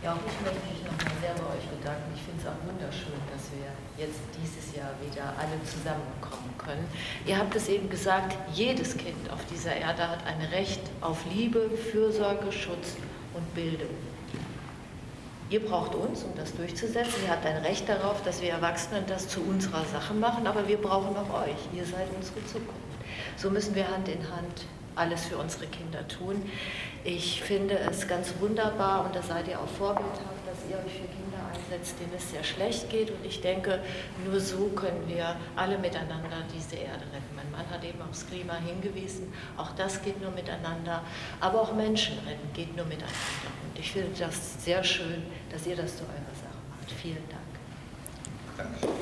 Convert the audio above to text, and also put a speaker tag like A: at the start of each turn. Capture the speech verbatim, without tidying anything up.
A: Ja, auch ich möchte mich nochmal sehr bei euch bedanken. Ich finde es auch wunderschön, dass wir jetzt dieses Jahr wieder alle zusammenkommen können. Ihr habt es eben gesagt, jedes Kind auf dieser Erde hat ein Recht auf Liebe, Fürsorge, Schutz und Bildung. Ihr braucht uns, um das durchzusetzen. Ihr habt ein Recht darauf, dass wir Erwachsenen das zu unserer Sache machen, aber wir brauchen auch euch. Ihr seid unsere Zukunft. So müssen wir Hand in Hand alles für unsere Kinder tun. Ich finde es ganz wunderbar, und da seid ihr auch vorbildhaft, dass ihr euch für Kinder einsetzt, denen es sehr schlecht geht. Und ich denke, nur so können wir alle miteinander diese Erde retten. Mein Mann hat eben aufs Klima hingewiesen. Auch das geht nur miteinander. Aber auch Menschen retten geht nur miteinander. Und ich finde das sehr schön, dass ihr das zu eurer Sache macht. Vielen Dank.
B: Danke.